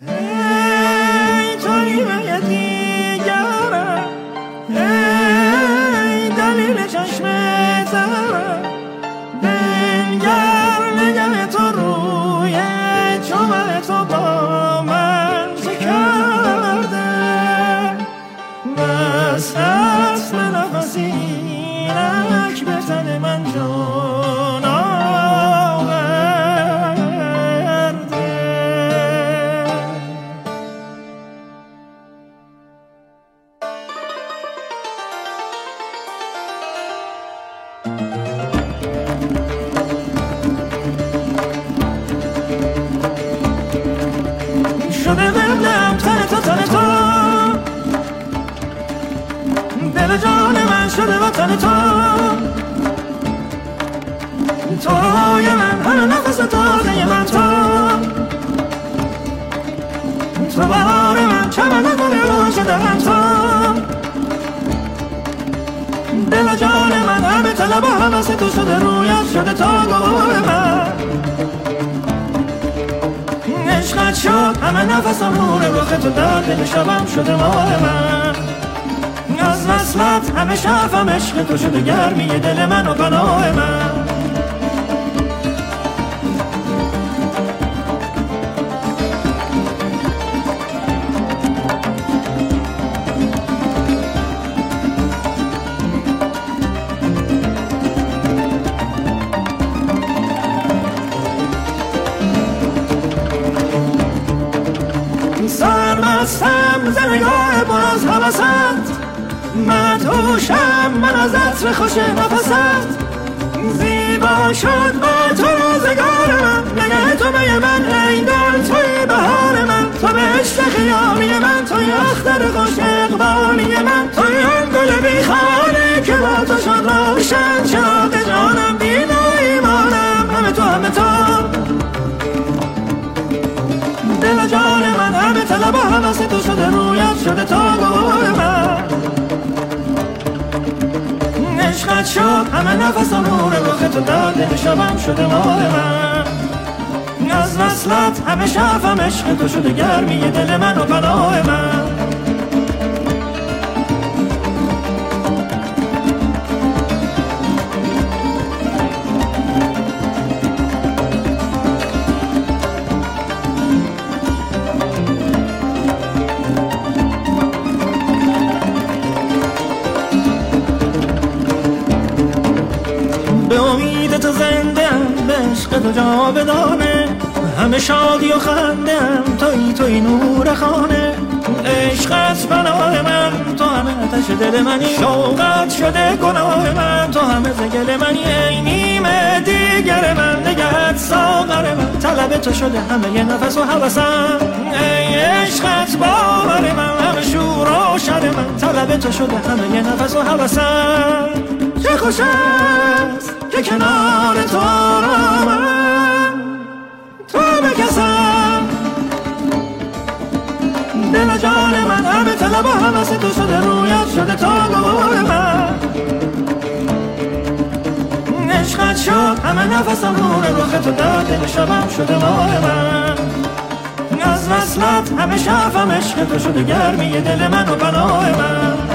ای توی به دیگرم، ای دلیل چشم ترم، بنگر نگه تو روی چوب تو با من چه کرده. بس هست نفسی اینک به تن من جان آورده. شده قبلم تن تو دل جان من شده وطن تو روی من هر نفس تازه من تو بهار من چمن گل رو شده من دل جان من همه طلب و حوث تو شده رویت شده تا گواه من عشقت شد همه نفسم نور رخ تو در دل شبم شده ماه من از وصلت همه شفم عشق تو شده گرمی دل من و پناه من. سرمستم ز نگاه پر از حوست، مدهوشم من از عطر خوش نفست، زیبا شد با تو روزگار من، نگه تو به من ایدان توی بهار من، تو به عشق خیامی من، توی اختر خوش اقبالی من، توی آن گل بیخانه که با تو شد روشن چراغ جانم دین و ایمانم همه تو دل جان من همه طلب و حوث تو شده رویت شده تا گواه من عشقت شد همه نفسم نور رخ تو در دل شبم شده ماه من از وصلت همه شفم عشق تو شده گرمی دل من و پناه من. به امید تو زنده‌ام به عشق تو جاودانه همه شادی و خنده‌ام توی نور خانه عشقت پناه من تو همه آتش دل منی شوقت شده گناه من تو همه زگل منی ای نیمه دیگر من نگهت ساغر من طلب تو شده همه یه نفس و حوثم ای عشقت باور من همه شور و شر من طلب تو شده همه یه نفس و حوثم چه خوش است که کنار تو آرامم تو بکسم دل جان من همه طلب و حوث تو شده رویت شده تا گواه من عشقت شد همه نفسم نور رخ تو در دل شبم شده ماه من از وصلت همه شفم عشق تو شده گرمی دل من و پناه من.